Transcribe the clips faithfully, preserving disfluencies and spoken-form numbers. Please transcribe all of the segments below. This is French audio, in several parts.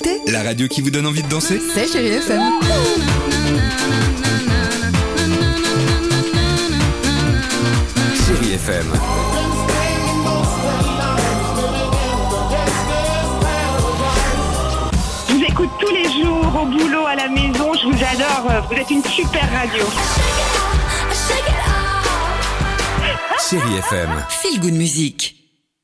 écoutez La radio qui vous donne envie de danser. C'est Chérie F M. Chérie F M. Je vous écoute tous les jours, au boulot, à la maison, je vous adore, vous êtes une super radio. Chérie F M. Feel Good Music.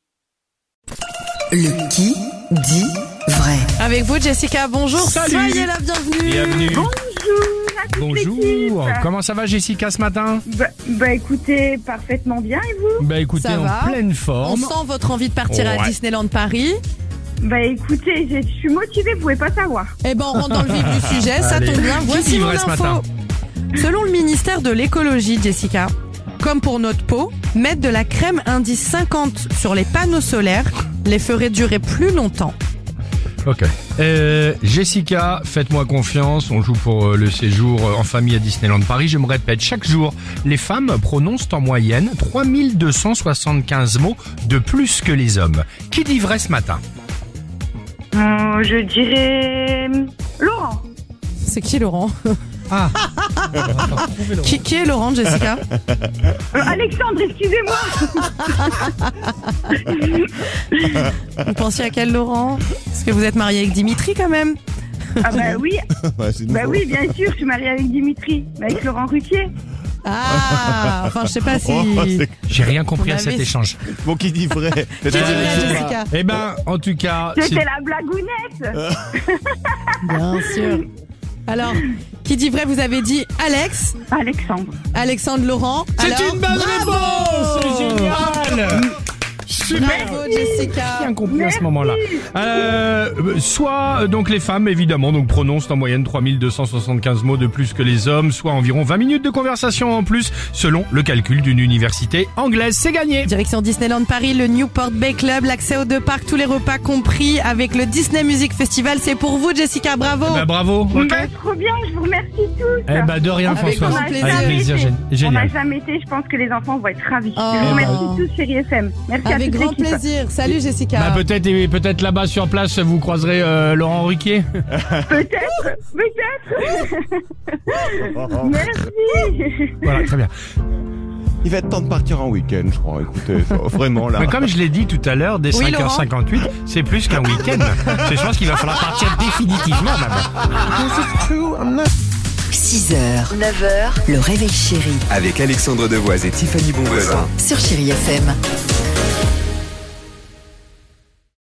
Le qui dit vrai. Avec vous, Jessica, bonjour. Salut. Soyez la bienvenue. Bienvenue. Bonjour à toute Bonjour. l'équipe. Comment ça va, Jessica, ce matin? Bah, bah écoutez, parfaitement bien, et vous? Bah écoutez, Ça en va. pleine On forme. sent votre envie de partir à Ouais. Disneyland Paris. Bah écoutez, je suis motivée, vous pouvez pas savoir. Eh ben, on rentre dans le vif du sujet, ça Allez. tombe bien. Qui Voici dit mon vrai ce info. matin? Selon le ministère de l'écologie, Jessica, comme pour notre peau, mettre de la crème indice cinquante sur les panneaux solaires les ferait durer plus longtemps. Ok. Euh, Jessica, faites-moi confiance. On joue pour euh, le séjour euh, en famille à Disneyland Paris. Je me répète, chaque jour, les femmes prononcent en moyenne trois mille deux cent soixante-quinze mots de plus que les hommes. Qui dit vrai ce matin? Euh, je dirais... Laurent. C'est qui, Laurent? Ah. qui, qui est Laurent, Jessica? Euh, Alexandre, excusez-moi. Vous pensiez à quel Laurent? Parce que vous êtes marié avec Dimitri quand même. Ah bah oui, Ouais, c'est bah nouveau. oui, bien sûr, je suis mariée avec Dimitri, avec Laurent Ruquier. Ah, enfin je sais pas si... Oh, c'est J'ai rien compris On à cet avait- échange. bon qui dit vrai. Qui dit vrai, Jessica? Eh ben, en tout cas, C'était c'est- la blagounette. Bien sûr. Alors, qui dit vrai, vous avez dit Alex, Alexandre. Alexandre Laurent. c'est Alors, une bonne bravo. réponse. C'est génial. Bravo, Jessica. Rien compris à ce moment-là. Euh, soit euh, donc les femmes évidemment donc prononcent en moyenne trois mille deux cent soixante-quinze mots de plus que les hommes, soit environ vingt minutes de conversation en plus selon le calcul d'une université anglaise. C'est gagné. Direction Disneyland Paris, le Newport Bay Club, l'accès aux deux parcs, tous les repas compris avec le Disney Music Festival. C'est pour vous, Jessica, bravo. Bah, bravo. Ok. Bah, trop bien, je vous remercie tous. Eh ben de rien, Avec Françoise. grand On n'a plaisir. Avec jamais plaisir, été. gé- On n'a génial. jamais été, je pense que les enfants vont être ravis. Oh. Je vous remercie Eh ben. tous, Chérie F M. Merci à Avec toute grand l'équipe. plaisir. Salut, Jessica. Bah peut-être et peut-être là-bas sur place vous croiserez euh, Laurent Ruquier. Peut-être, peut-être. Merci. Voilà, très bien. Il va être temps de partir en week-end, je crois. Écoutez, ça, vraiment là. Mais comme je l'ai dit tout à l'heure, dès Oui, cinq heures Laurent. cinquante-huit, c'est plus qu'un week-end. C'est- Je pense qu'il va falloir partir définitivement maintenant. six heures, neuf heures, le réveil chéri Avec Alexandre Devoise et Tiffany Bonvoisin. sur Chérie F M.